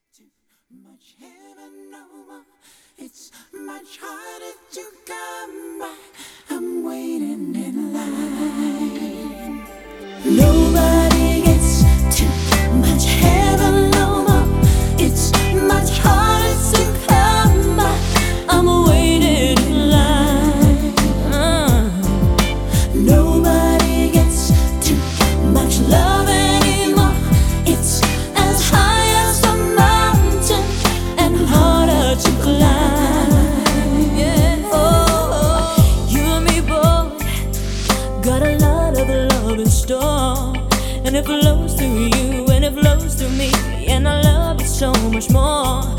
Too much heaven no more. It's much harder to come back. I'm waiting in line. Nobody gets too much heaven no more. It's much harder to come back. I'm waiting in line. Nobody gets too much love anymore. It's as high as the mountain and harder to climb. Yeah. Oh, you and me, boy, got a lot of love in store, and it flows through you and it flows through me, and I love it so much more.